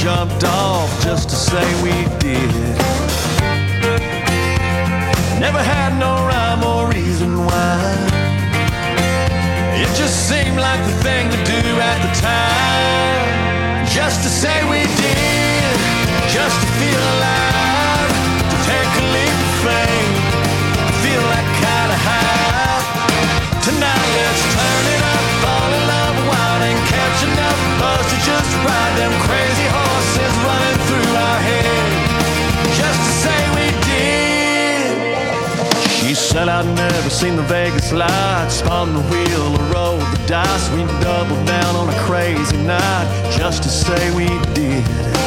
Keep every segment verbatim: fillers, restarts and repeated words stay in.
jumped off just to say we did. Never had no rhyme or reason why. It just seemed like the thing to do at the time. Just to say we did, just to feel alive, to take a leap of faith, to feel that kind of high. Tonight let's turn it up, fall in love, wild and catching up, buzz to just ride them crazy horses running through our head. Just to say we did. She said I'd never seen the Vegas lights, spun the wheel or rolled the dice. We doubled down on a crazy night just to say we did.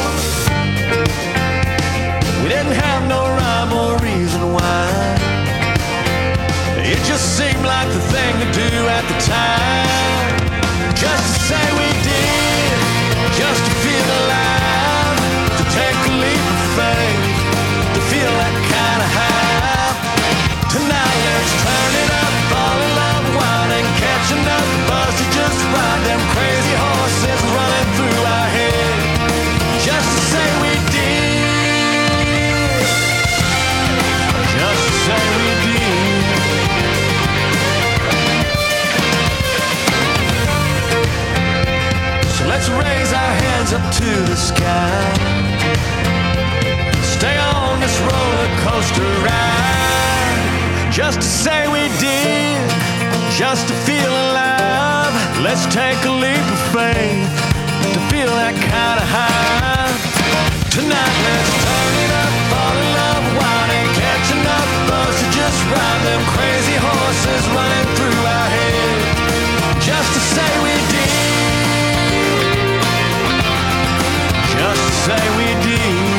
We didn't have no rhyme or reason why. It just seemed like the thing to do at the time. Just to say we did, just to feel alive, to take a leap of faith, to feel that kind of high. Tonight let's turn it up, fall in love, wild and catching up, buzz to just ride them crazy horses running through our head. Just to say we did, just to say we did. So let's raise our hands up to the sky, stay on this roller coaster ride. Just to say we did, just to feel alive. Let's take a leap of faith to feel that kind of high. Tonight let's turn it up, fall in love, wild and catching up, buzz to just ride them crazy horses running through our head. Just to say we did, just to say we did,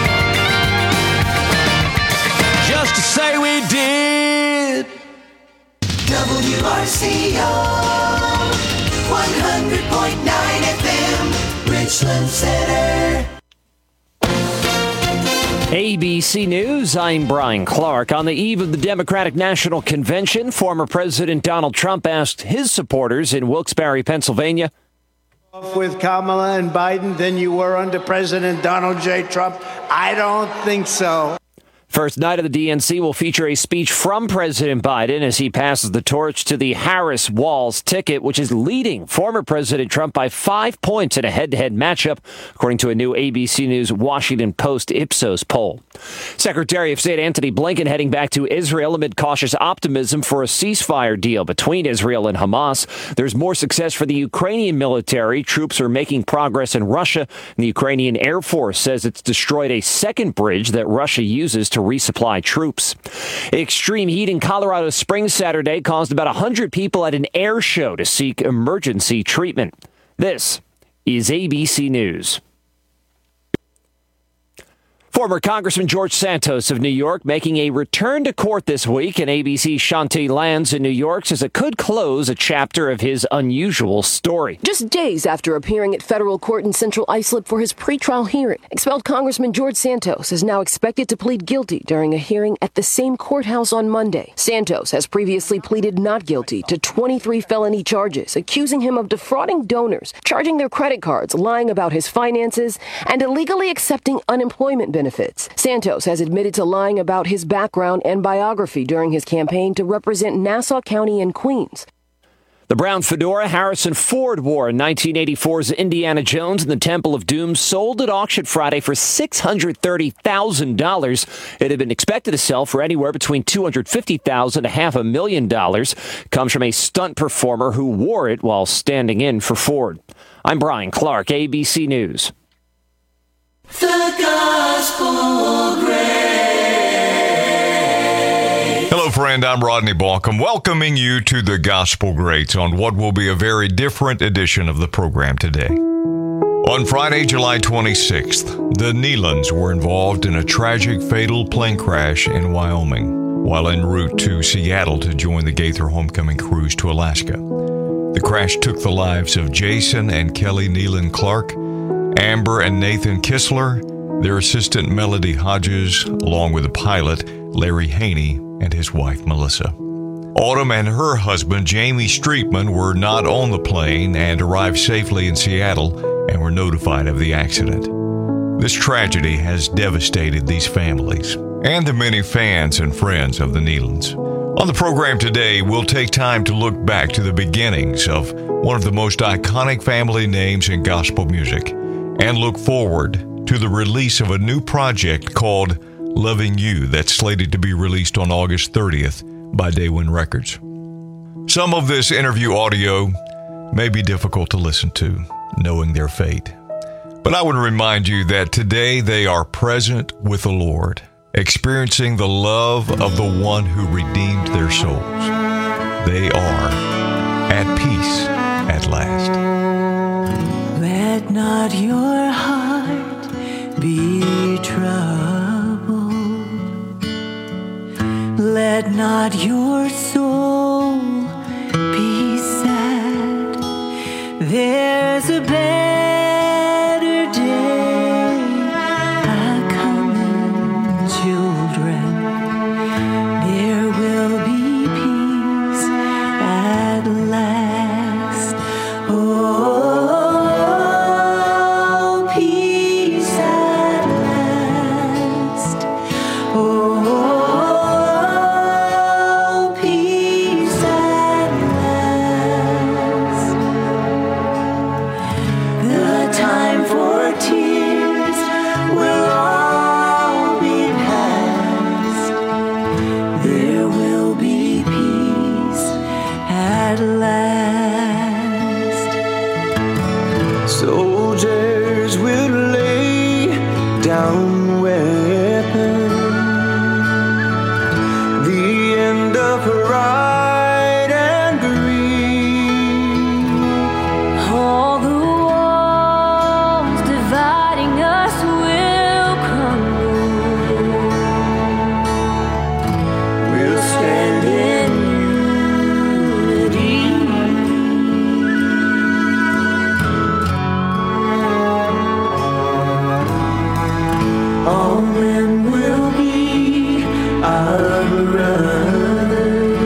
just to say we did. W R C O one hundred point nine F M, Richland Center. A B C News, I'm Brian Clark. On the eve of the Democratic National Convention, former President Donald Trump asked his supporters in Wilkes-Barre, Pennsylvania, with Kamala and Biden than you were under President Donald J. Trump? I don't think so. First night of the D N C will feature a speech from President Biden as he passes the torch to the Harris-Walz ticket, which is leading former President Trump by five points in a head-to-head matchup, according to a new A B C News Washington Post Ipsos poll. Secretary of State Antony Blinken heading back to Israel amid cautious optimism for a ceasefire deal between Israel and Hamas. There's more success for the Ukrainian military. Troops are making progress in Russia, and the Ukrainian Air Force says it's destroyed a second bridge that Russia uses to resupply troops. Extreme heat in Colorado Springs Saturday caused about one hundred people at an air show to seek emergency treatment. This is A B C News. Former Congressman George Santos of New York making a return to court this week, and A B C's Shantae Lands in New York says it could close a chapter of his unusual story. Just days after appearing at federal court in Central Islip for his pretrial hearing, expelled Congressman George Santos is now expected to plead guilty during a hearing at the same courthouse on Monday. Santos has previously pleaded not guilty to twenty-three felony charges, accusing him of defrauding donors, charging their credit cards, lying about his finances, and illegally accepting unemployment benefits. Benefits. Santos has admitted to lying about his background and biography during his campaign to represent Nassau County and Queens. The brown fedora Harrison Ford wore in nineteen eighty-four's Indiana Jones and the Temple of Doom sold at auction Friday for six hundred thirty thousand dollars. It had been expected to sell for anywhere between two hundred fifty thousand dollars to half a million dollars. Comes from a stunt performer who wore it while standing in for Ford. I'm Brian Clark, A B C News. The Gospel Great. Hello, friend. I'm Rodney Balcom, welcoming you to the Gospel Greats on what will be a very different edition of the program today. On Friday, July twenty-sixth, the Nealons were involved in a tragic, fatal plane crash in Wyoming while en route to Seattle to join the Gaither Homecoming Cruise to Alaska. The crash took the lives of Jason and Kelly Nealon Clark, Amber and Nathan Kistler, their assistant Melody Hodges, along with the pilot Larry Haney and his wife Melissa. Autumn and her husband Jamie Streetman were not on the plane and arrived safely in Seattle and were notified of the accident. This tragedy has devastated these families and the many fans and friends of the Nealons. On the program today, we'll take time to look back to the beginnings of one of the most iconic family names in gospel music and look forward to the release of a new project called Loving You that's slated to be released on August thirtieth by Daywin Records. Some of this interview audio may be difficult to listen to, knowing their fate. But I would remind you that today they are present with the Lord, experiencing the love of the one who redeemed their souls. They are at peace at last. Let not your heart be troubled. Let not your soul be sad. There's a better day a-coming, children. There will be peace at last. Oh, peace at last. Oh, peace at last. The time for tears will all be past. There will be peace at last. Soldiers will lay down weapons. The end of pride and greed. All the walls dividing us will crumble. We'll stand in Unity. All men will be our brothers.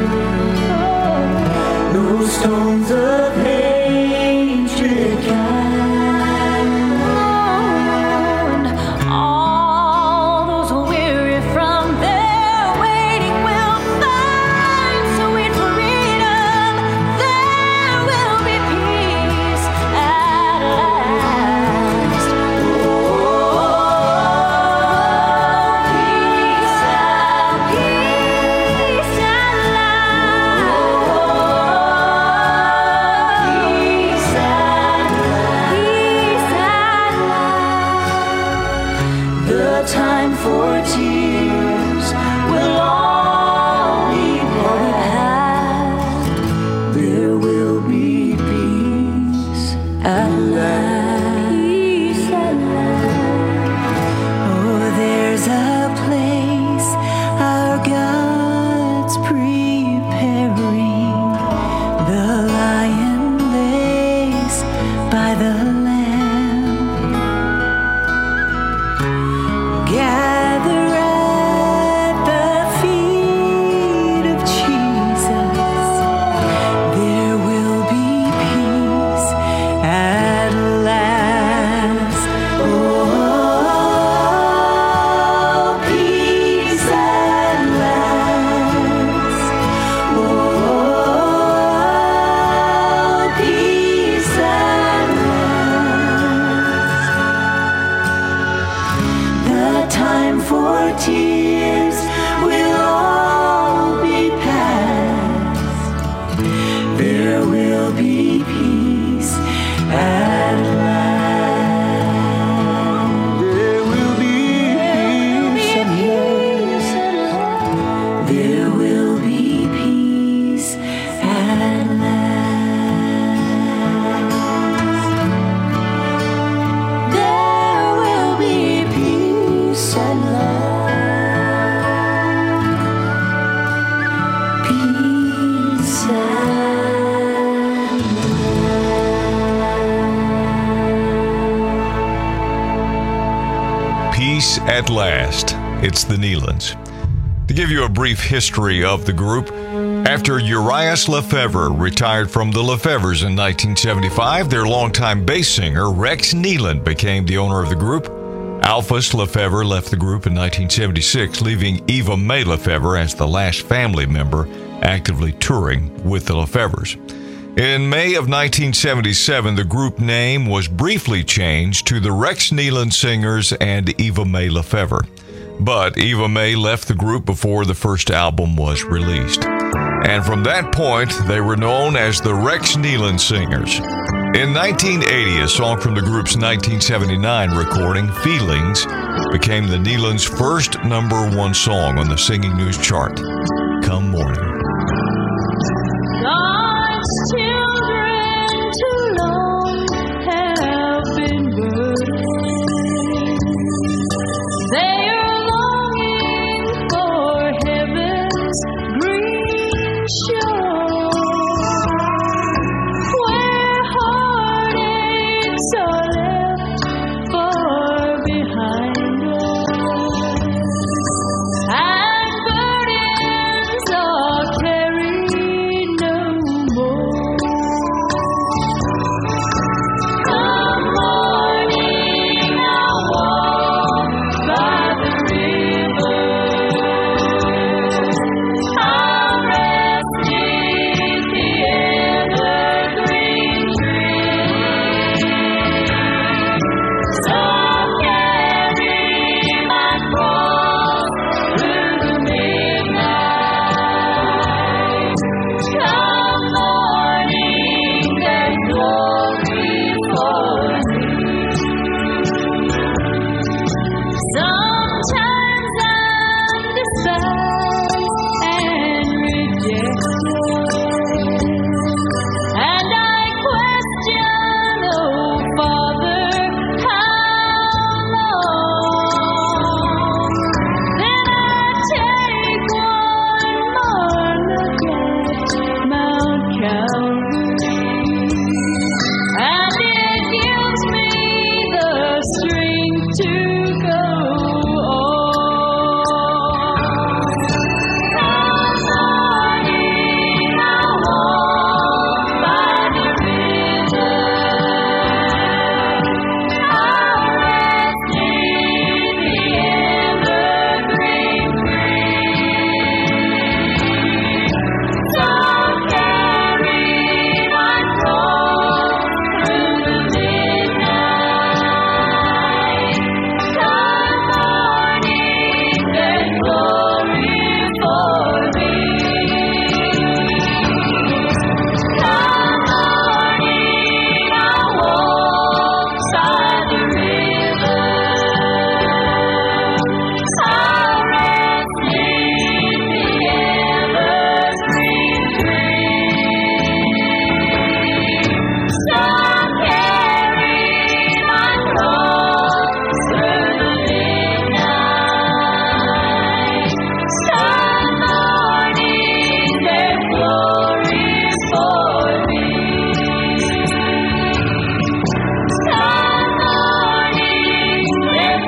No stones of hatred can wound. All those weary from their waiting will find sweet freedom. There will be peace at last. Oh, peace at peace at last. Peace at peace at last. The time for tears will all be past. There will be peace at last. Peace at last. Oh, there's a place our God's preparing. The lion lays by the lamb. Gather at the feet of Jesus. There will be peace at last. Oh, peace at last. Oh, peace at last. The time for tears will all be past. There will be peace at last. There will be peace at last. There will be peace at last. There will be peace at last. Peace at Peace at last. It's the Nealons. To give you a brief history of the group, after Urias Lefevre retired from the Lefevres in nineteen seventy-five, their longtime bass singer Rex Nealon became the owner of the group. Alphonse Lefebvre left the group in nineteen seventy-six, leaving Eva Mae Lefebvre as the last family member actively touring with the Lefebvres. In May of nineteen seventy-seven, the group name was briefly changed to the Rex Nealon Singers and Eva Mae Lefebvre. But Eva Mae left the group before the first album was released. And from that point, they were known as the Rex Nealon Singers. In nineteen eighty, a song from the group's nineteen seventy-nine recording, Feelings, became the Nealons' first number one song on the Singing News chart, Come Morning. God's children too long have been burdened. They are longing for heaven's green shore, where heartaches are left far behind us, and burdens are carried no more. Come morning, I'll walk by the river. I'll rest beneath the evergreen tree. Some carry my cross through the midnight. Come morning, there's glory for me. Sometimes I'm despised and rejected, and I question, oh Father, how long? Then I take one more look at Mount Calvary, and it gives me the strength to go on. Come morning, I'll walk by the river. I'll rest in the evergreen tree. Some carry my cross through the midnight. Come morning, there's glory for me. Come morning, I'll walk by the river. I'll rest in the evergreen tree. Some carry my cross through the midnight. Some morning, there's glory for me. Some morning, there's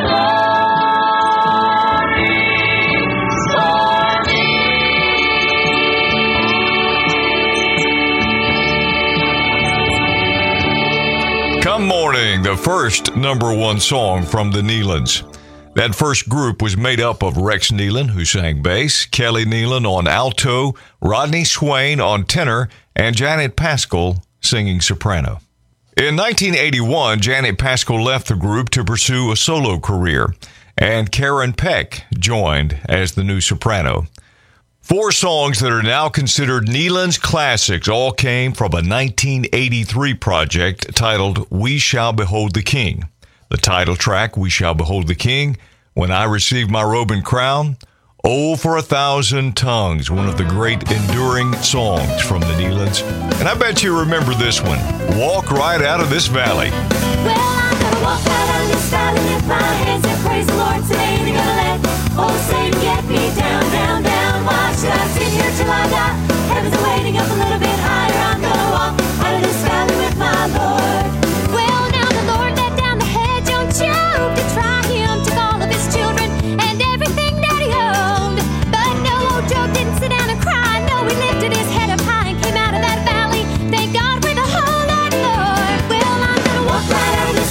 glory for me. Come Morning, the first number one song from the Nealons. That first group was made up of Rex Nealon, who sang bass, Kelly Nealon on alto, Rodney Swain on tenor, and Janet Paschal singing soprano. In nineteen eighty-one, Janet Paschal left the group to pursue a solo career, and Karen Peck joined as the new soprano. Four songs that are now considered Nealon's classics all came from a nineteen eighty-three project titled We Shall Behold the King. The title track, We Shall Behold the King, When I Receive My Robe and Crown, Oh, for a Thousand Tongues, one of the great enduring songs from the Nealons. And I bet you remember this one, Walk Right Out of This Valley. Well, I'm gonna walk right out of this valley, lift my hands and praise the Lord. Today ain't gonna let old Satan get me down, down, down. Why should I sit here till I die? Heaven's waiting up a little bit higher. I'm gonna walk out of this valley with my Lord. Well, now the Lord let down the hedge on Job to try him, took all of his children and everything that he owned. But no, old Job didn't sit down and cry. No, he lifted his head up high and came out of that valley. Thank God with a whole lot more. Well, I'm gonna walk right out of this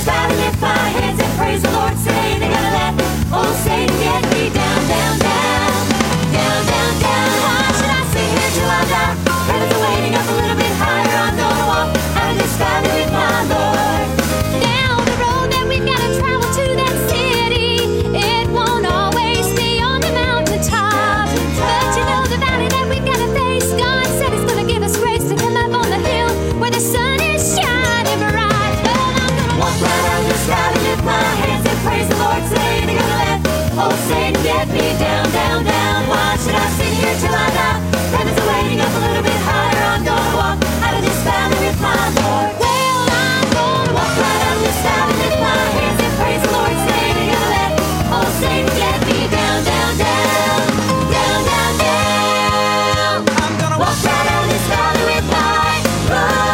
Satan, get me down, down, down. Why should I sit here till I die? Heaven's awaiting up a little bit higher. I'm gonna walk out of this valley with my Lord. Well, I'm gonna walk right out of this valley, lift my hands and praise the Lord. Satan, ain't gonna let old Satan get me down, down, down, down, down, down. I'm gonna walk right out of this valley with my Lord.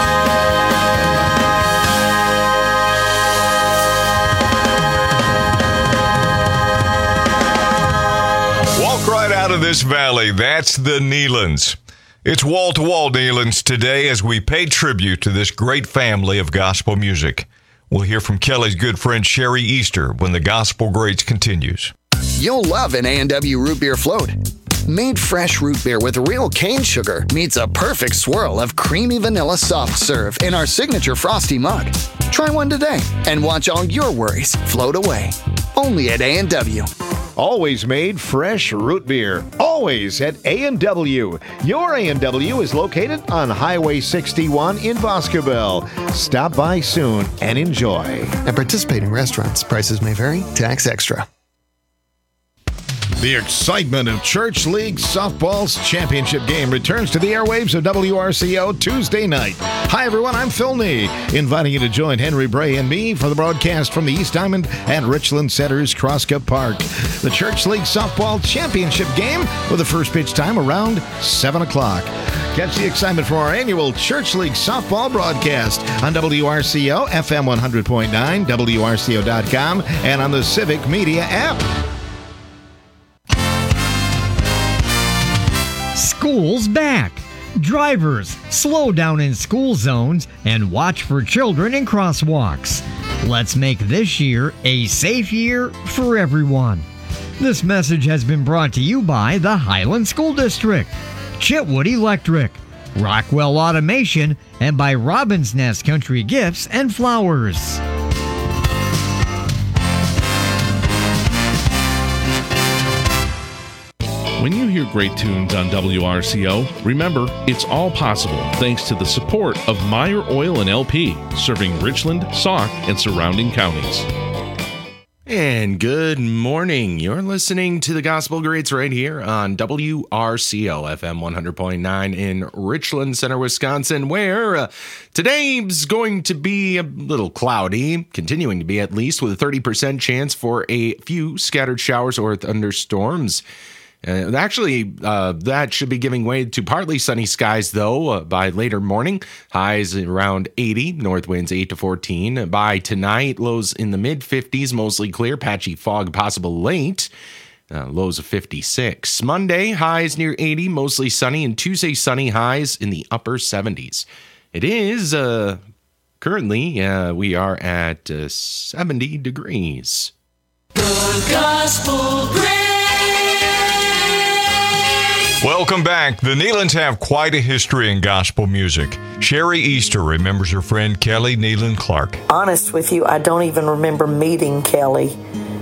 Out of this valley, that's the Nealons. It's wall-to-wall Nealons today as we pay tribute to this great family of gospel music. We'll hear from Kelly's good friend Sherry Easter when the Gospel Greats continues. You'll love an A and W root beer float. Made fresh root beer with real cane sugar meets a perfect swirl of creamy vanilla soft serve in our signature frosty mug. Try one today and watch all your worries float away. Only at A and W. Always made fresh root beer. Always at A and W. Your A and W is located on Highway sixty-one in Boscobel. Stop by soon and enjoy. At participating restaurants, prices may vary. Tax extra. The excitement of Church League Softball's championship game returns to the airwaves of W R C O Tuesday night. Hi, everyone. I'm Phil Nee, inviting you to join Henry Bray and me for the broadcast from the East Diamond and Richland Center's Crosscup Park. The Church League Softball championship game with the first pitch time around seven o'clock. Catch the excitement from our annual Church League Softball broadcast on W R C O, F M one hundred point nine, W R C O dot com, and on the Civic Media app. School's back. Drivers, slow down in school zones and watch for children in crosswalks. Let's make this year a safe year for everyone. This message has been brought to you by the Highland School District, Chitwood Electric, Rockwell Automation, and by Robin's Nest Country Gifts and Flowers. When you hear great tunes on W R C O, remember, it's all possible thanks to the support of Meyer Oil and L P, serving Richland, Sauk, and surrounding counties. And good morning. You're listening to the Gospel Greats right here on W R C O, F M one hundred point nine in Richland Center, Wisconsin, where uh, today's going to be a little cloudy, continuing to be at least, with a thirty percent chance for a few scattered showers or thunderstorms. Uh, actually, uh, that should be giving way to partly sunny skies, though, uh, by later morning. Highs around eighty, north winds eight to fourteen. By tonight, lows in the mid-fifties, mostly clear, patchy fog possible late. Uh, lows of fifty-six. Monday, highs near eighty, mostly sunny, and Tuesday, sunny, highs in the upper seventies. It is, uh, currently, uh, we are at uh, seventy degrees. The Gospel Greats. Welcome back. The Nealons have quite a history in gospel music. Sherry Easter remembers her friend Kelly Nealon Clark. Honest with you, I don't even remember meeting Kelly.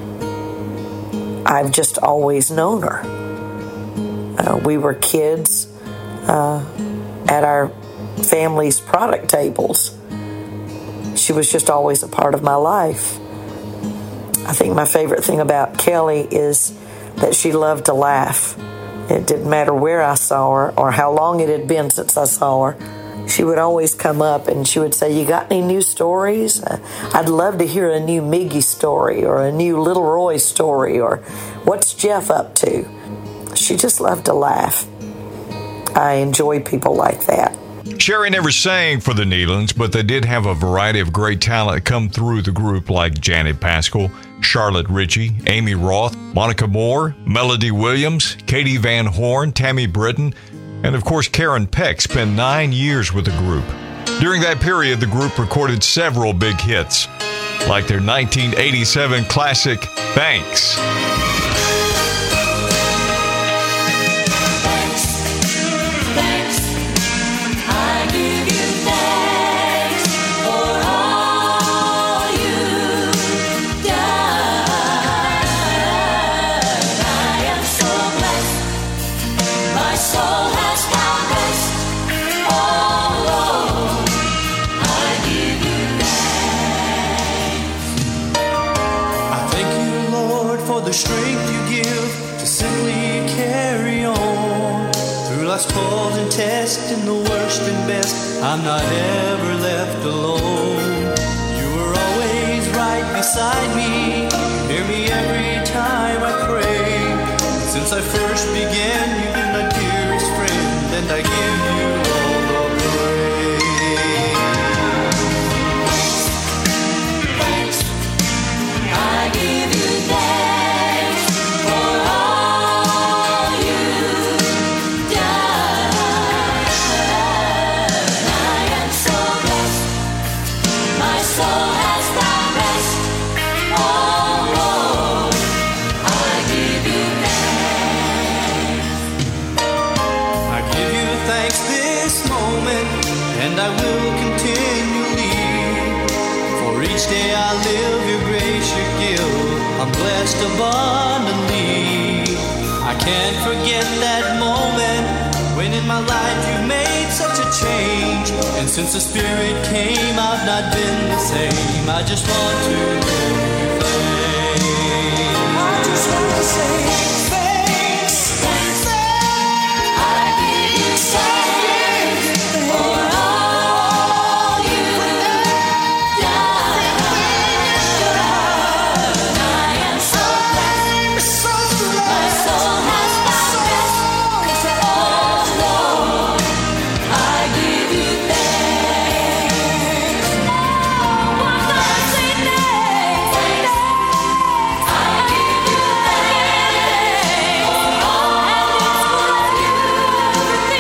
I've just always known her. Uh, we were kids uh, at our family's product tables. She was just always a part of my life. I think my favorite thing about Kelly is that she loved to laugh. It didn't matter where I saw her or how long it had been since I saw her. She would always come up and she would say, "You got any new stories? Uh, I'd love to hear a new Miggy story or a new Little Roy story, or what's Jeff up to?" She just loved to laugh. I enjoy people like that. Sherry never sang for the Nealons, but they did have a variety of great talent come through the group, like Janet Pascal, Charlotte Ritchie, Amy Roth, Monica Moore, Melody Williams, Katie Van Horn, Tammy Britton, and of course Karen Peck spent nine years with the group. During that period, the group recorded several big hits, like their nineteen eighty-seven classic, Thanks. the strength you give to simply carry on. Through life's toils and tests and the worst and best, I'm not ever left alone. You were always right beside me, hear me every time I pray. Since I first began, you've been my dearest friend, and I give you all the praise. Thanks, I give you thanks for all you've done. I am so blessed, my soul has found rest. Oh Lord, I give you thanks. I give you thanks this moment, and I will continually. For each day I live, your grace, your guilt, I'm blessed abundantly. I can't forget that moment when in my life you made such a change. And since the Spirit came, I've not been the same. I just want to give you thanks. I just want to say thanks. Thanks, I give you thanks for all you've done. I am so blessed, my soul has found rest. Oh Lord, I give you thanks. Oh, why not say thanks? I give you thanks for all you've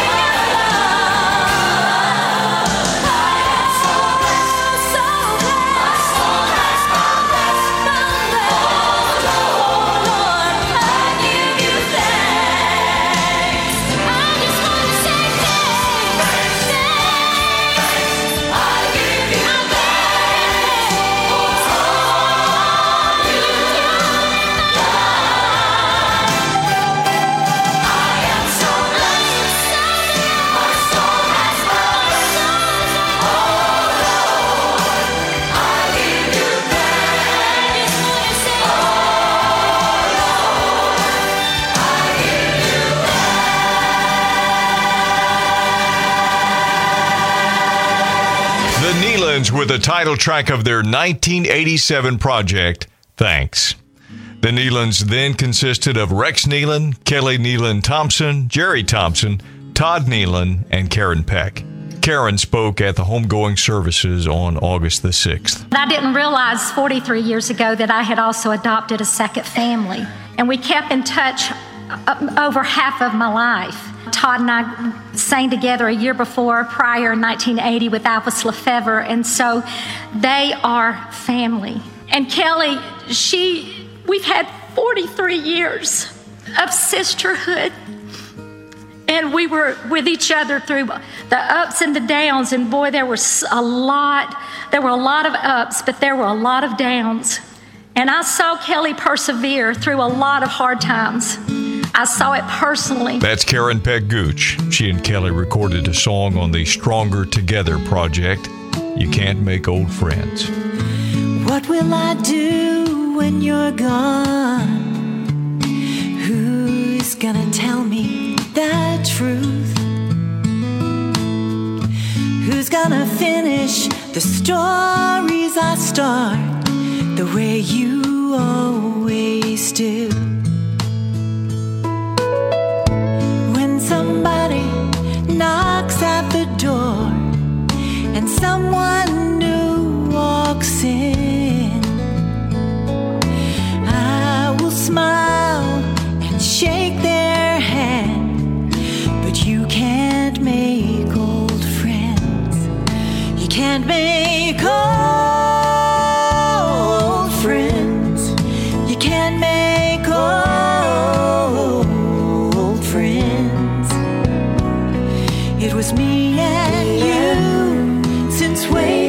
done. I am so blessed, so blessed. My soul has found rest, found rest. Oh Lord, I give you thanks. I just want to say thanks, thanks. I give you thanks for all you've done. I am so blessed, my soul has found rest. Oh Lord, I give you thanks. I just want to say, oh Lord, I give you The Neelands with the title track of their nineteen eighty-seven project, Thanks. The Neelands then consisted of Rex Neeland, Kelly Neeland Thompson, Jerry Thompson, Todd Neeland, and Karen Peck. Karen spoke at the homegoing services on August the sixth. I didn't realize forty-three years ago that I had also adopted a second family. And we kept in touch uh, over half of my life. Todd and I sang together a year before, prior in nineteen eighty with Alvis Lefevre, and so they are family. And Kelly, she, we've had forty-three years of sisterhood. And we were with each other through the ups and the downs. And boy, there was a lot, there were a lot of ups, but there were a lot of downs. And I saw Kelly persevere through a lot of hard times. I saw it personally. That's Karen Peck Gooch. She and Kelly recorded a song on the Stronger Together project, You Can't Make Old Friends. What will I do when you're gone? Who's gonna tell me the truth? Who's gonna finish the stories I start the way you always do? When somebody knocks at the door and someone new walks in, I will smile and shake their hand, but you can't make old friends. You can't make old friends. You can't make old friends. It was me and you since way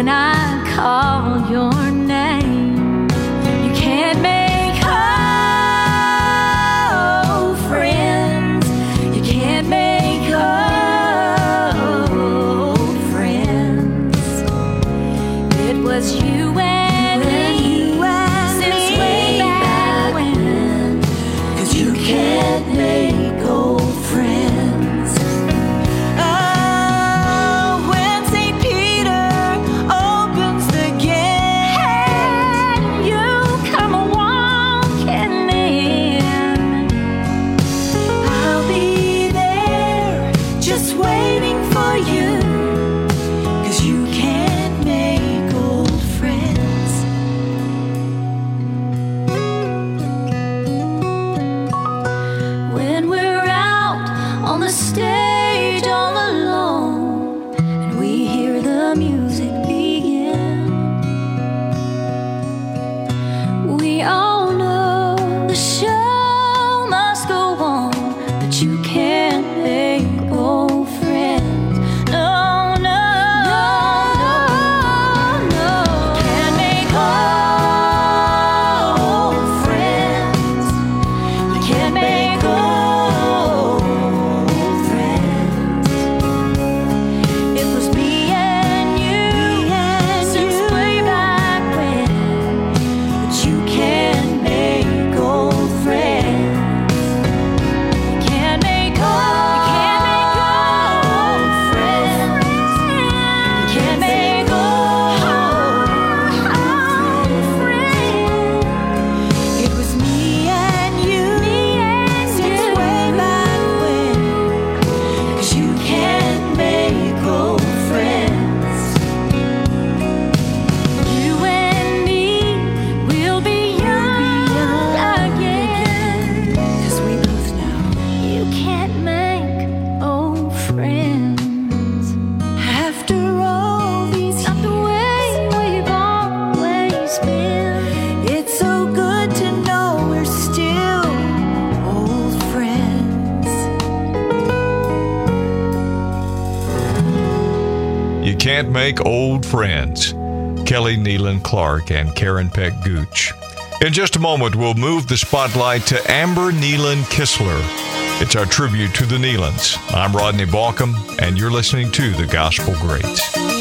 when I call your name. You can't make whole friends. You can't make whole friends. It was you and me since way back when. 'Cause you can't make old friends. Oh, when Saint Peter opens the gate, you come walking in. I'll be there just waiting for you. 'Cause you can't make old friends. When we're out on the stage all alone and we hear the music begin, we all know the show must go on, but you can't make old friends. No, no, no, no. Can't make old friends. You can't make old friends. It was me and you since way back when. But you can't make old friends. You can't make old, you can't make old friends. You can't make old friends. It was me and you since way back when. 'Cause you can't make old friends. You and me will be young again. 'Cause we both know you can't make old friends. After all these years, the way we've always been, it's so good to know we're still old friends. You can't make old friends. Kelly Nealon Clark and Karen Peck Gooch. In just a moment, we'll move the spotlight to Amber Nealon Kistler. It's our tribute to the Nealons. I'm Rodney Balcom, and you're listening to The Gospel Greats.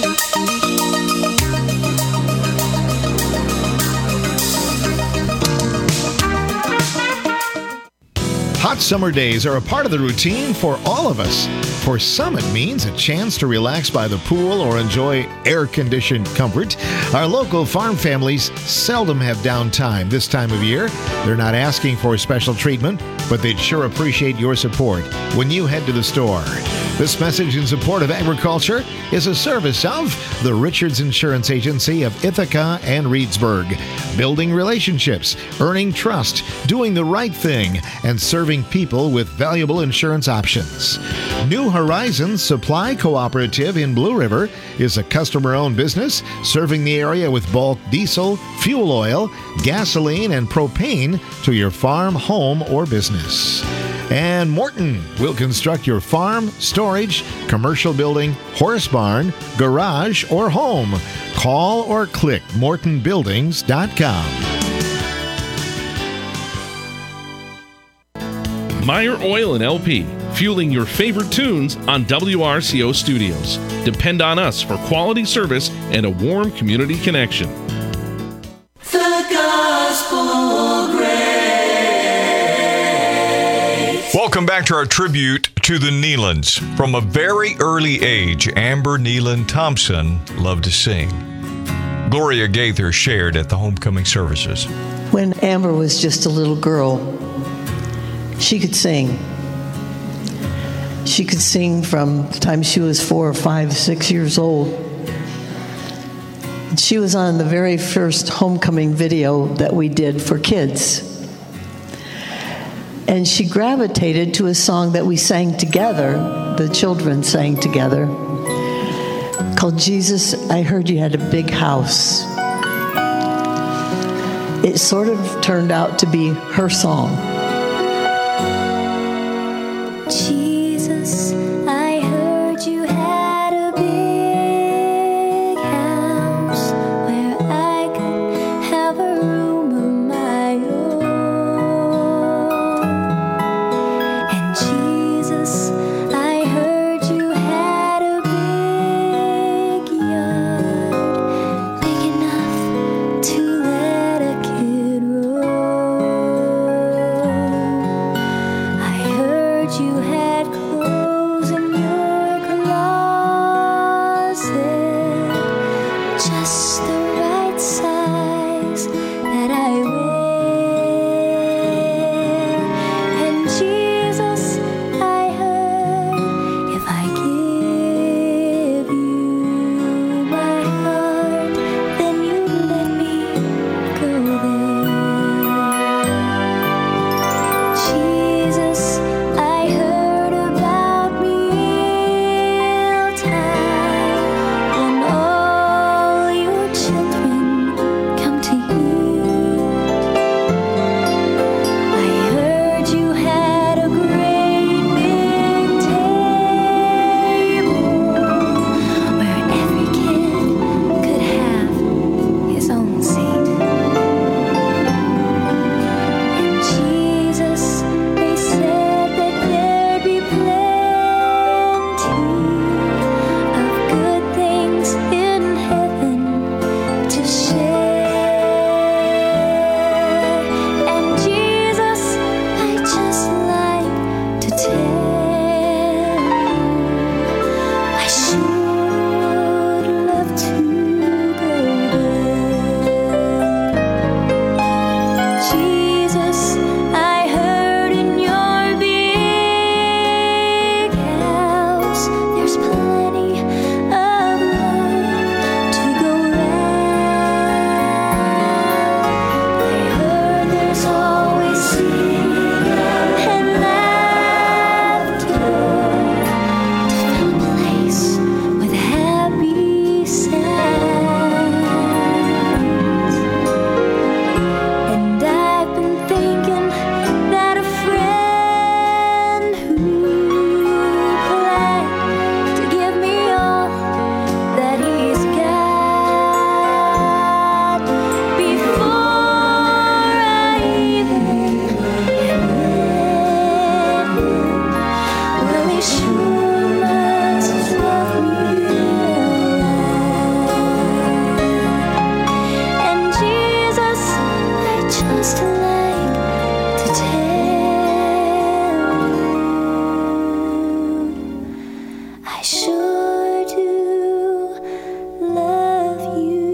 Hot summer days are a part of the routine for all of us. For some, it means a chance to relax by the pool or enjoy air-conditioned comfort. Our local farm families seldom have downtime this time of year. They're not asking for special treatment, but they'd sure appreciate your support when you head to the store. This message in support of agriculture is a service of the Richards Insurance Agency of Ithaca and Reedsburg. Building relationships, earning trust, doing the right thing, and serving people with valuable insurance options. New Horizons Supply Cooperative in Blue River is a customer-owned business serving the area with bulk diesel, fuel oil, gasoline, and propane to your farm, home, or business. And Morton will construct your farm, storage, commercial building, horse barn, garage, or home. Call or click morton buildings dot com. Meyer Oil and L P, fueling your favorite tunes on W R C O Studios. Depend on us for quality service and a warm community connection. The Gospel Greats. Welcome back to our tribute to the Nealons. From a very early age, Amber Nealon Thompson loved to sing. Gloria Gaither shared at the homecoming services. When Amber was just a little girl, she could sing. She could sing from the time she was four or five, six years old. She was on the very first homecoming video that we did for kids. And she gravitated to a song that we sang together, the children sang together, called Jesus, I Heard You Had a Big House. It sort of turned out to be her song. Jesus, I heard you had a big house. just the right size that I wear. And Jesus, I heard, if I give you my heart, then you let me go there. Jesus, I heard about mealtime when all your children come to eat. I heard you had a great big table where every kid could have his own seat. And Jesus, they said that there'd be plenty of good things in heaven to share. And Jesus, I just like to tell you, I sure love to go there. Jesus, I heard in your big house there's plenty of love to go round. I heard there's always singing and laughter to fill a place with happy sounds. And I've been thinking that a friend who planned to give me all that he's got before I even met him, well, he sure must love me alive. And Jesus, I just like to tell you, I sure do love you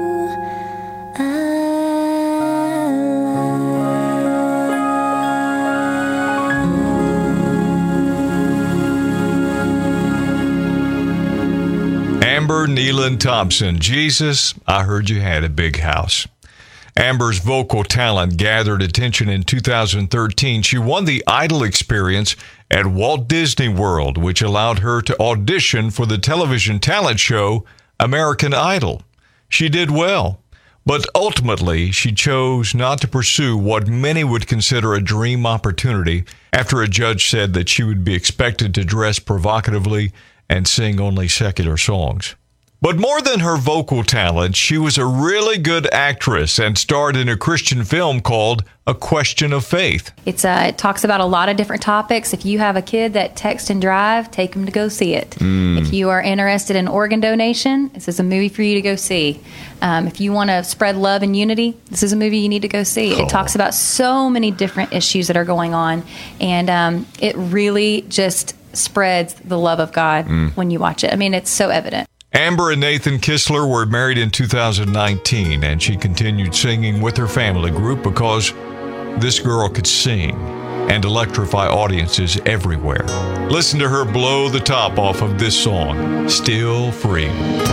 Amber Nealon Thompson, Jesus, I heard you had a big house. Amber's vocal talent gathered attention in two thousand thirteen. She won the Idol experience at Walt Disney World, which allowed her to audition for the television talent show American Idol. She did well, but ultimately she chose not to pursue what many would consider a dream opportunity after a judge said that she would be expected to dress provocatively and sing only secular songs. But more than her vocal talent, she was a really good actress and starred in a Christian film called A Question of Faith. It's uh, it talks about a lot of different topics. If you have a kid that texts and drive, take them to go see it. Mm. If you are interested in organ donation, this is a movie for you to go see. Um, if you want to spread love and unity, this is a movie you need to go see. Oh. It talks about so many different issues that are going on, and um, it really just spreads the love of God Mm. when you watch it. I mean, it's so evident. Amber and Nathan Kistler were married in two thousand nineteen, and she continued singing with her family group because this girl could sing and electrify audiences everywhere. Listen to her blow the top off of this song, Still Free.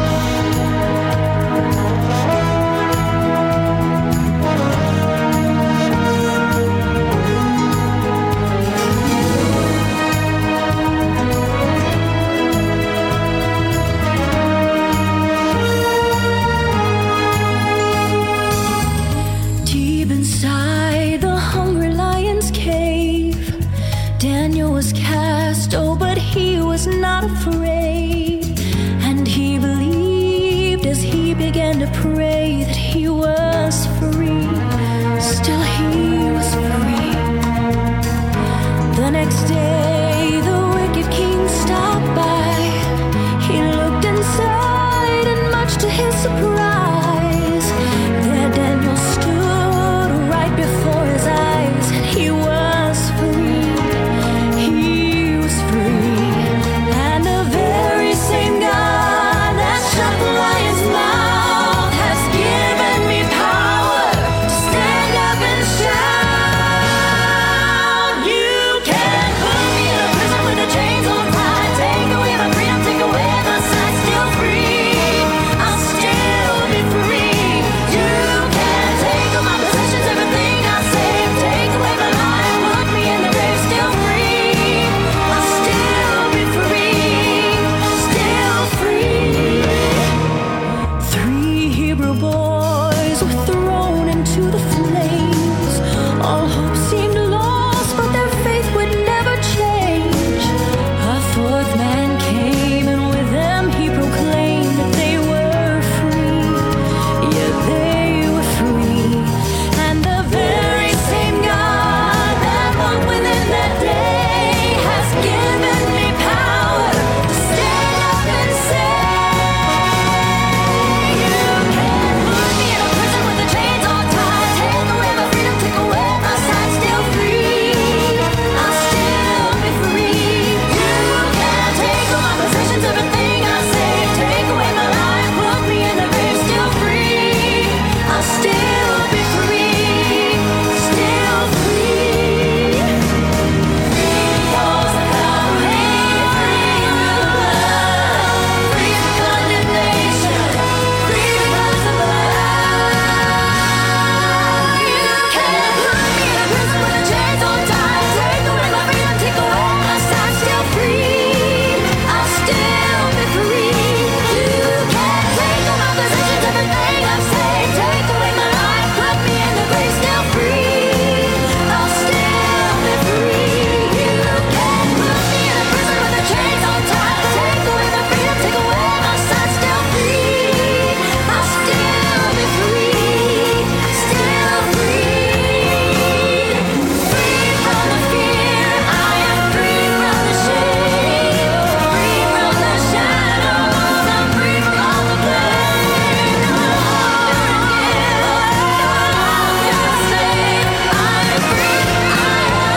Deep inside the hungry lion's cave, Daniel was cast, oh, but he was not afraid. And he believed as he began to pray that he was free. Still he was free. The next day the wicked king stopped by. He looked inside, and much to his surprise, there Daniel stood right before his eyes. And he was free. He was free. And the very same God that shut the lion's mouth little boys were thrown into the flames. All hope seemed lost, but their faith would never change. A fourth man came, and with them he proclaimed that they were free. Yeah, they were free. And the very same God that walked within that day has given me power to stand up and say, you can't put me in a prison with the chains all tied. Take away my freedom, take away my sight. Still free, I'll still be free. You can't take all my possessions, everything I say. Take away my life, put me in the grave. Still free, I'll still be free. Still free. Free because of Calvary, free through love, free from condemnation, free because of love. You can't put me in a prison with the chains all tied. Take away my freedom, take away my sight. Still free, I'll still be free. You can't take all my possessions, everything I've said. Take away my life, put me in the grave. Still free, I'll still be free. You can't put me in a prison with the chains all tied. Take away my freedom, take away my sight. Still free, I'll still be free. Still free. Free from the fear, I am free from the shame. Free from the shadows, I'm free from all the blame. No longer in guilt, no longer a slave. I am free, I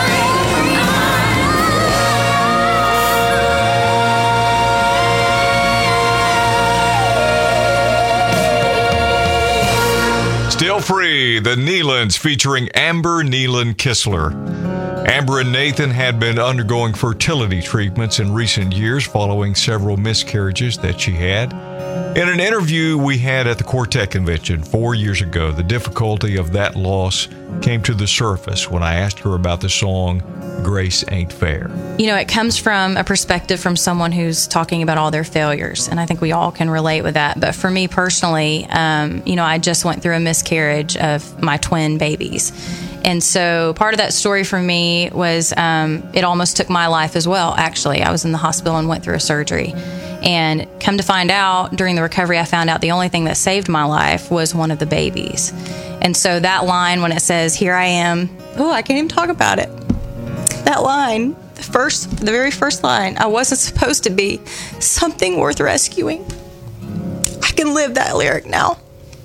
Still Free, the Nealons featuring Amber Nealon Kistler. Amber and Nathan had been undergoing fertility treatments in recent years following several miscarriages that she had. In an interview we had at the Quartet Convention four years ago, the difficulty of that loss came to the surface when I asked her about the song Grace Ain't Fair. You know, it comes from a perspective from someone who's talking about all their failures, and I think we all can relate with that. But for me personally, um, you know, I just went through a miscarriage of my twin babies. And so part of that story for me was um, it almost took my life as well, actually. I was in the hospital and went through a surgery. And come to find out, during the recovery, I found out the only thing that saved my life was one of the babies. And so that line, when it says, here I am, oh, I can't even talk about it. That line, the first, the very first line, I wasn't supposed to be something worth rescuing. I can live that lyric now.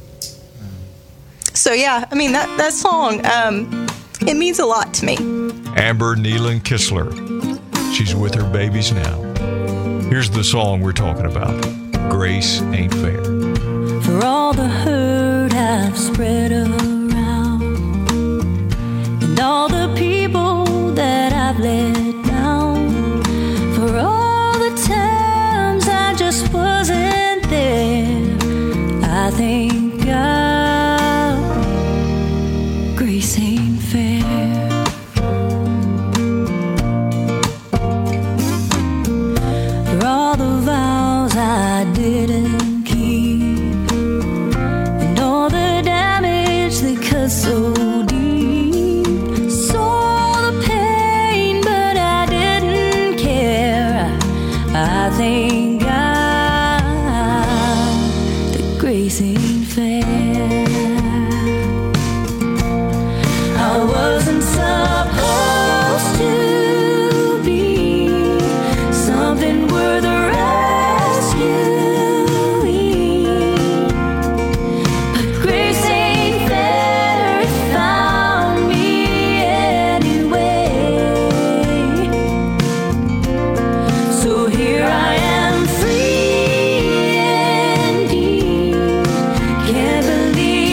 So yeah, I mean, that, that song, um, it means a lot to me. Amber Nealon Kistler. She's with her babies now. Here's the song we're talking about. Grace Ain't Fair. For all the hurt I've spread around, and all the people that I've let down, for all the times I just wasn't there, I thank God grace ain't fair. For all the vows I didn't keep, and all the damage that cut so deep, saw the pain but I didn't care. I thank God that grace ain't fair. I wasn't supposed to be something worth rescuing, but grace ain't fair, it found me anyway. So here I am, free indeed. Can't believe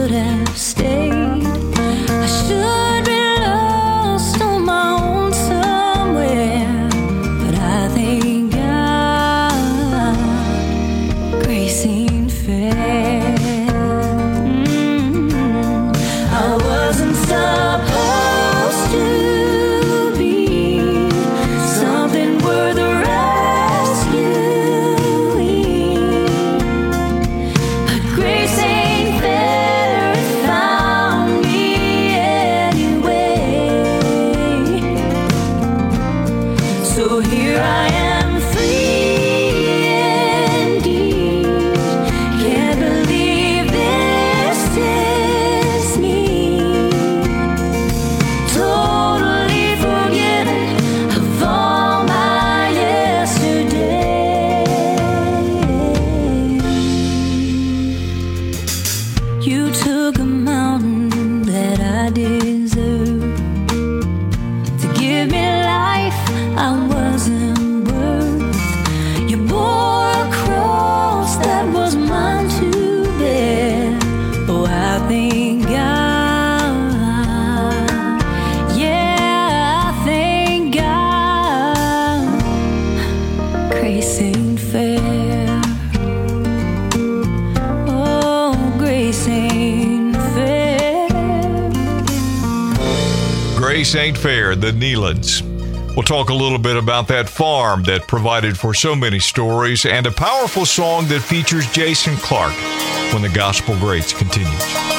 should have stayed. I should be lost on my own somewhere, but I thank God grace ain't fair. Mm, I wasn't supposed to be something worth rescuing, but grace ain't fair, it found me anyway. So here I am, free indeed. Can't believe this is me. Totally forgiven of all my yesterday. You took a mountain that I deserved to give me life I wasn't worth. You bore a cross that was mine to bear. Oh, I thank God. Yeah, I thank God. Grace ain't fair. Oh, grace ain't fair. Grace Ain't Fair, the Neelands. We'll talk a little bit about that farm that provided for so many stories and a powerful song that features Jason Clark when the Gospel Greats continues.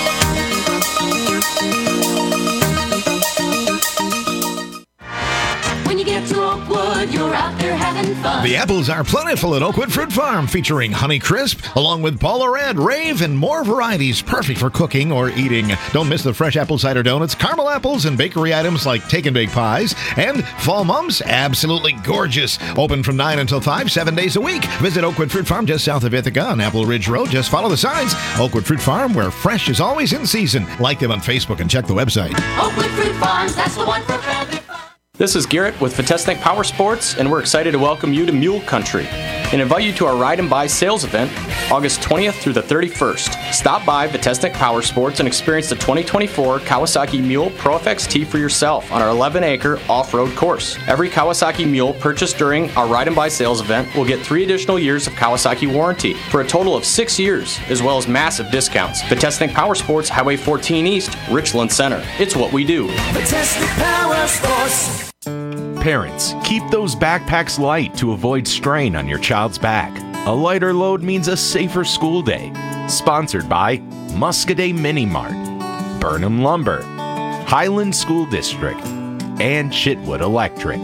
When you get to Oakwood, you're out there having fun. The apples are plentiful at Oakwood Fruit Farm, featuring Honey Crisp, along with Paula Red, Rave, and more varieties perfect for cooking or eating. Don't miss the fresh apple cider donuts, caramel apples, and bakery items like take and bake pies. And Fall Mums, absolutely gorgeous. Open from nine until five, seven days a week. Visit Oakwood Fruit Farm just south of Ithaca on Apple Ridge Road. Just follow the signs. Oakwood Fruit Farm, where fresh is always in season. Like them on Facebook and check the website. Oakwood Fruit Farms, that's the one for family fun. This is Garrett with Vitesnik Power Sports, and we're excited to welcome you to Mule Country and invite you to our Ride and Buy sales event August twentieth through the thirty-first. Stop by Vitesnik Power Sports and experience the twenty twenty-four Kawasaki Mule Pro F X T for yourself on our eleven acre off-road course. Every Kawasaki Mule purchased during our Ride and Buy sales event will get three additional years of Kawasaki warranty for a total of six years, as well as massive discounts. Vitesnik Power Sports, Highway fourteen East, Richland Center. It's what we do. Vitesnik Power Sports. Parents, keep those backpacks light to avoid strain on your child's back. A lighter load means a safer school day. Sponsored by Muscadet Mini Mart, Burnham Lumber, Highland School District, and Chitwood Electric.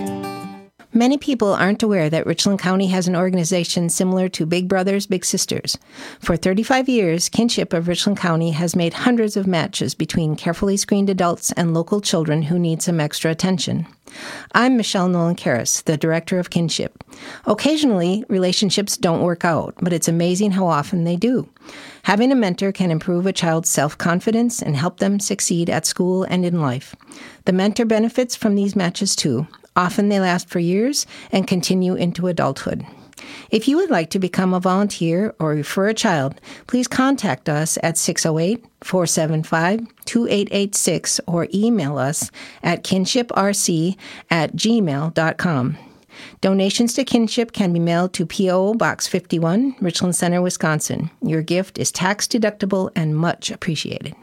Many people aren't aware that Richland County has an organization similar to Big Brothers Big Sisters. For thirty-five years, Kinship of Richland County has made hundreds of matches between carefully screened adults and local children who need some extra attention. I'm Michelle Nolan-Karras, the director of Kinship. Occasionally, relationships don't work out, but it's amazing how often they do. Having a mentor can improve a child's self-confidence and help them succeed at school and in life. The mentor benefits from these matches too. Often they last for years and continue into adulthood. If you would like to become a volunteer or refer a child, please contact us at six oh eight, four seven five, two eight eight six or email us at kinshiprc at gmail dot com. Donations to Kinship can be mailed to P O Box fifty-one, Richland Center, Wisconsin. Your gift is tax deductible and much appreciated.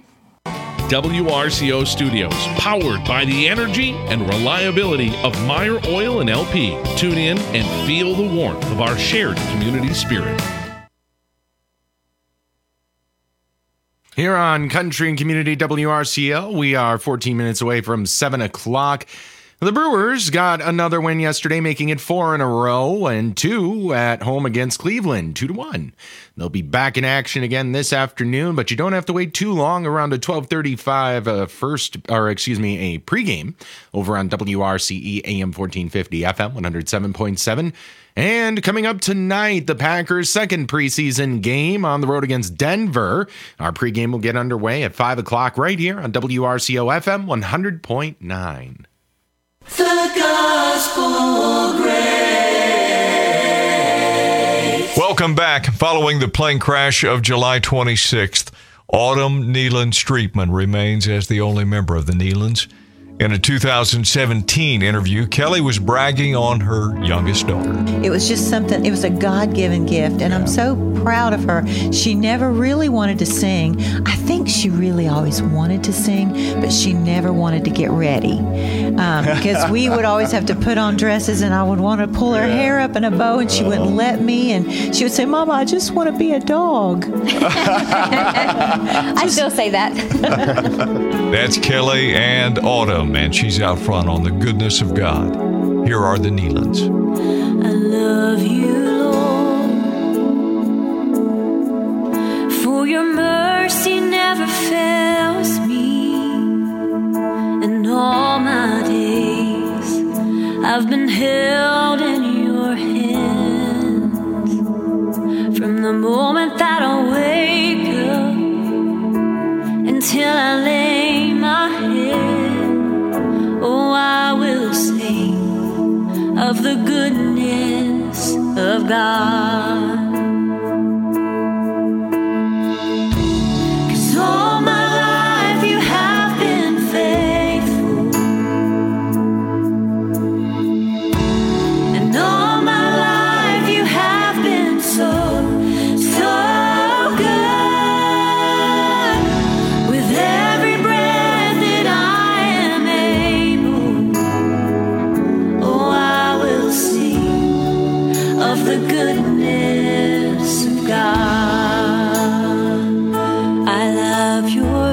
W R C O Studios, powered by the energy and reliability of Meyer Oil and L P. Tune in and feel the warmth of our shared community spirit. Here on Country and Community W R C O, we are fourteen minutes away from seven o'clock. The Brewers got another win yesterday, making it four in a row, and two at home against Cleveland, two to one. They'll be back in action again this afternoon, but you don't have to wait too long. Around a twelve thirty-five uh, first, or excuse me, a pregame over on W R C E A M fourteen fifty F M one oh seven point seven. And coming up tonight, the Packers' second preseason game on the road against Denver. Our pregame will get underway at five o'clock right here on W R C O F M one hundred point nine. The Gospel Great. Welcome back. Following the plane crash of July twenty-sixth, Autumn Neelan Streetman remains as the only member of the Neelans. In a two thousand seventeen interview, Kelly was bragging on her youngest daughter. It was just something, it was a God-given gift, and I'm so proud of her. She never really wanted to sing. I think she really always wanted to sing, but she never wanted to get ready. Um, because we would always have to put on dresses, and I would want to pull her hair up in a bow, and she wouldn't let me, and she would say, Mama, I just want to be a dog. I still say that. That's Kelly and Autumn, and she's out front on the goodness of God. Here are the Neelans. I love you, Lord, for your mercy never fails me. And all my days I've been held in your hands. From the moment that I wake up until I lay my head, oh, I will sing of the goodness of God. 'Cause all my life you have been faithful, and all my life you have been so, so good. With every breath that I am able, oh, I will sing of the goodness of God. I love your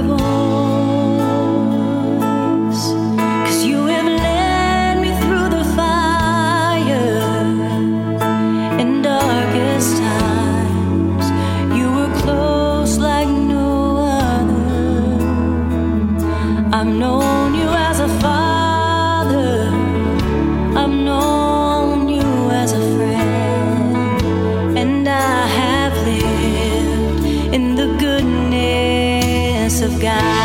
voice, 'cause you have led me through the fire. In darkest times, you were close like no other. I've known you as a father, I've known you as a friend, and I have lived in the goodness of God.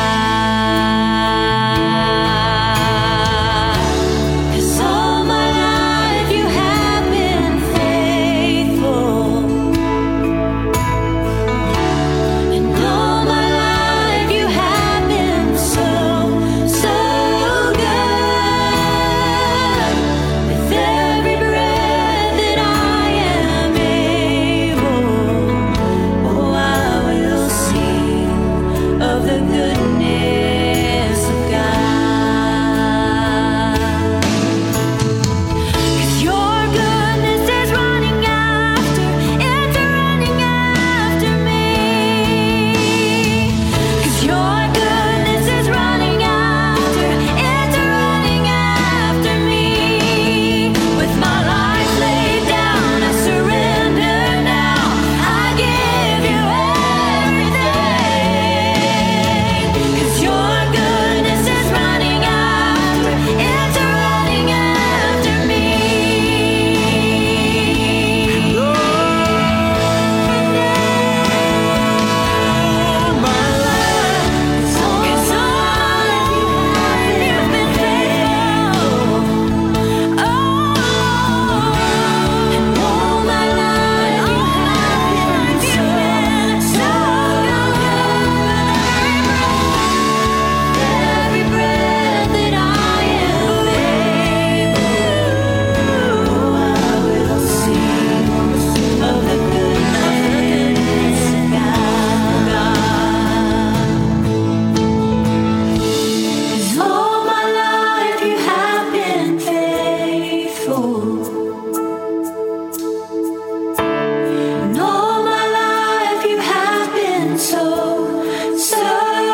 'Cause all my life you have been faithful, and all my life you have been so, so good. With every breath that I am able, oh, I will sing of the goodness of God. 'Cause your goodness is running after, it's running after me. 'Cause your goodness is running after, it's running after me. With my life laid down, I surrender now. I give you everything. 'Cause your goodness is running after, it's running after me. All my life, 'cause all you've been faithful. Oh, and all my life you have been so, so good. Every breath that I am able, I will sing of the goodness of God. 'Cause all my life you have been faithful, and all my life you have been so, so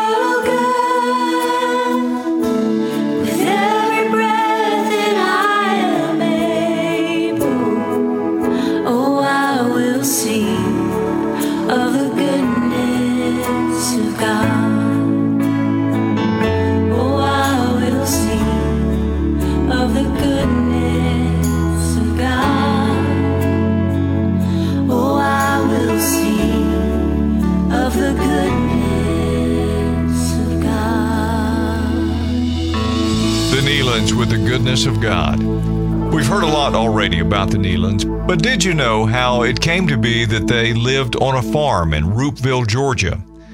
good. With every breath that I am able, oh, I will sing of the goodness of God. Oh, I will sing of the goodness of God. Oh, I will sing of the goodness of God. The Neelans with the goodness of God. We've heard a lot already about the Neelans, but did you know how it came to be that they lived on a farm in Roopville, Georgia?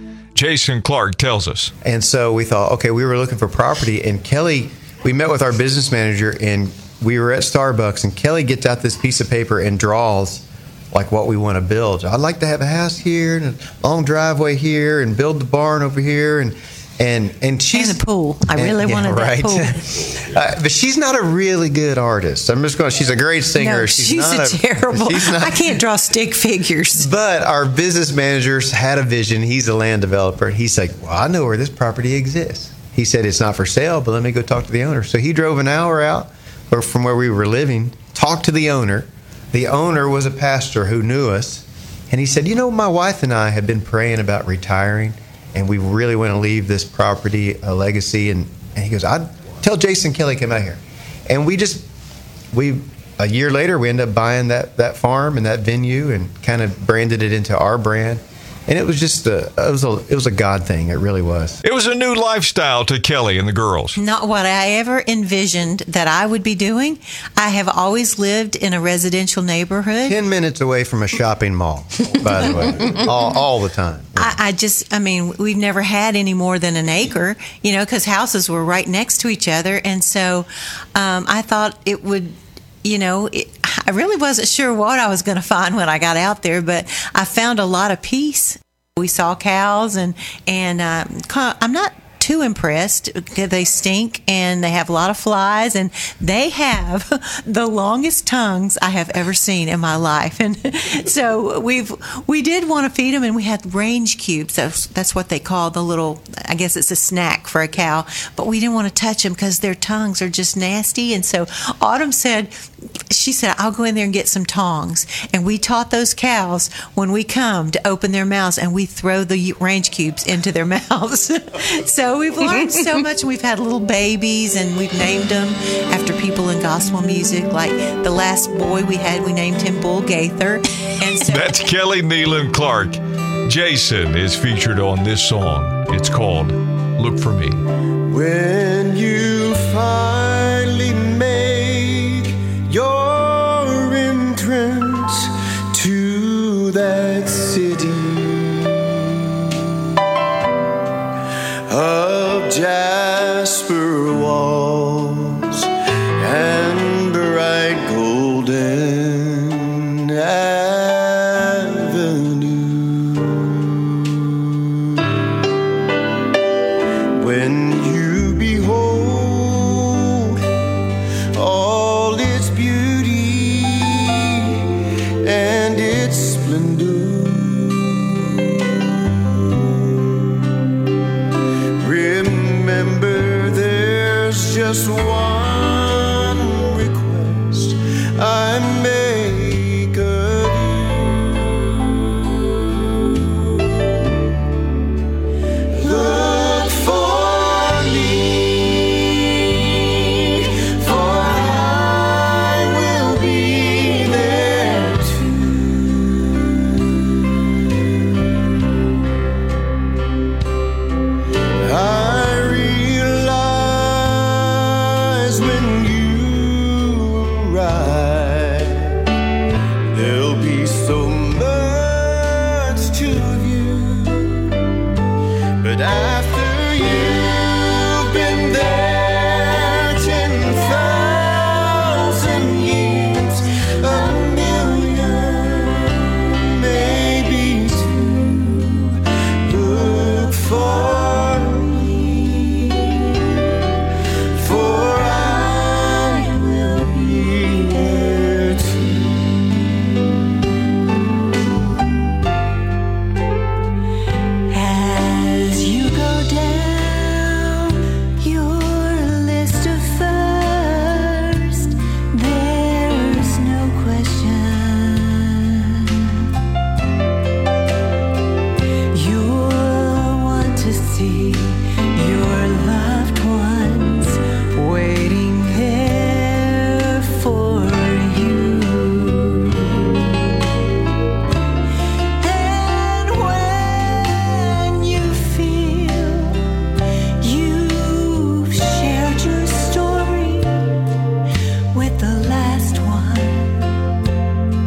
Jason Clark tells us. And so we thought, okay, we were looking for property, and Kelly, we met with our business manager, and we were at Starbucks, and Kelly gets out this piece of paper and draws like what we want to build. I'd like to have a house here and a long driveway here and build the barn over here, and and and she's and a pool. I really and, wanted yeah, that right. pool. uh, but she's not a really good artist. I'm just going. She's a great singer. No, she's, she's not a terrible. She's not, I can't draw stick figures. But our business managers had a vision. He's a land developer. He's like, well, I know where this property exists. He said it's not for sale, but let me go talk to the owner. So he drove an hour out from where we were living, talked to the owner. The owner was a pastor who knew us, and he said, you know, my wife and I have been praying about retiring, and we really want to leave this property a legacy. And, and he goes, I'd tell Jason Kelly come out here. And we just, we a year later, we ended up buying that, that farm and that venue and kind of branded it into our brand. And it was just a, it was a, it was a God thing. It really was. It was a new lifestyle to Kelly and the girls. Not what I ever envisioned that I would be doing. I have always lived in a residential neighborhood. Ten minutes away from a shopping mall, by the way, all, all the time. I, I just, I mean, we've never had any more than an acre, you know, because houses were right next to each other. And so um, I thought it would, you know, it, I really wasn't sure what I was going to find when I got out there, but I found a lot of peace. We saw cows, and and um, I'm not too impressed. They stink, and they have a lot of flies, and they have the longest tongues I have ever seen in my life. And so we've we did want to feed them, and we had range cubes. That's that's what they call the little. I guess it's a snack for a cow, but we didn't want to touch them because their tongues are just nasty. And so Autumn said, she said, I'll go in there and get some tongs. And we taught those cows when we come to open their mouths, and we throw the range cubes into their mouths. So we've learned so much, and we've had little babies, and we've named them after people in gospel music. Like the last boy we had, we named him Bull Gaither. And so that's Kelly Nealon Clark. Jason is featured on this song. It's called Look for Me. When you finally make your entrance to that city of jasper walls and bright golden avenue, when you behold all its beauty and its splendor, just one request I make of you. Look for me, for I will be there too. I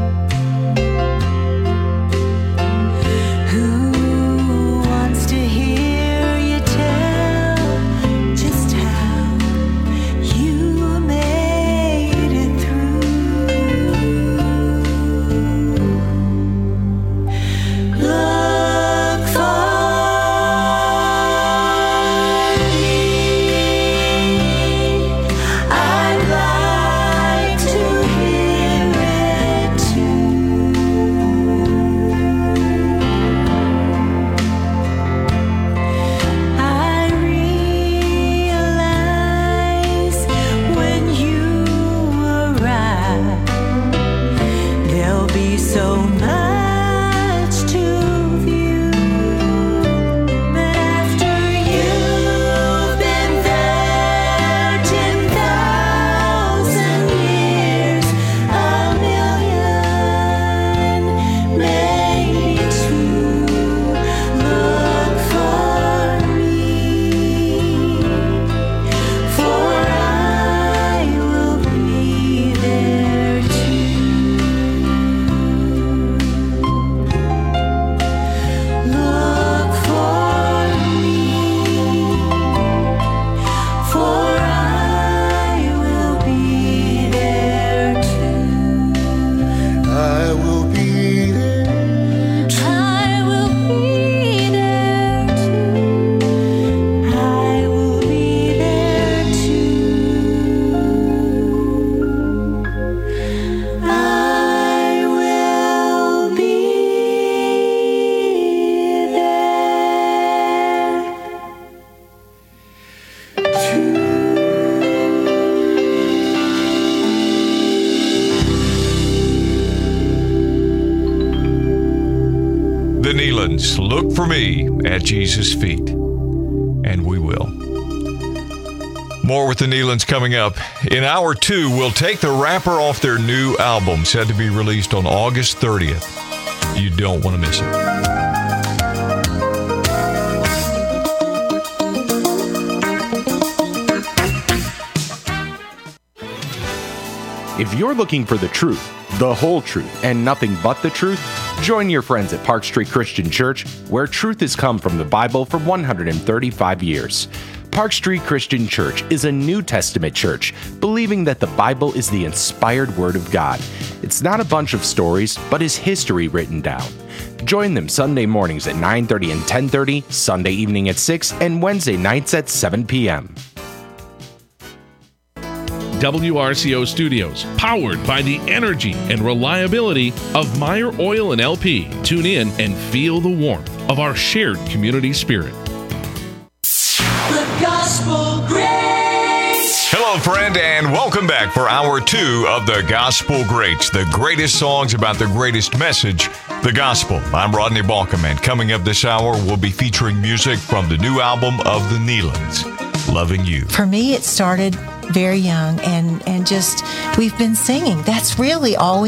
to hear says, look for me at Jesus' feet. And we will. More with the Neelands coming up. In hour two, we'll take the wrapper off their new album, set to be released on August thirtieth. You don't want to miss it. If you're looking for the truth, the whole truth, and nothing but the truth, join your friends at Park Street Christian Church, where truth has come from the Bible for one hundred thirty-five years. Park Street Christian Church is a New Testament church, believing that the Bible is the inspired Word of God. It's not a bunch of stories, but is history written down. Join them Sunday mornings at nine thirty and ten thirty, Sunday evening at six, and Wednesday nights at seven p.m. W R C O Studios, powered by the energy and reliability of Meyer Oil and L P. Tune in and feel the warmth of our shared community spirit. The Gospel Greats. Hello, friend, and welcome back for hour two of the Gospel Greats, the greatest songs about the greatest message, the gospel. I'm Rodney Balcom, and coming up this hour, we'll be featuring music from the new album of the Neelands, Loving You. For me, it started very young, and and just we've been singing. That's really all we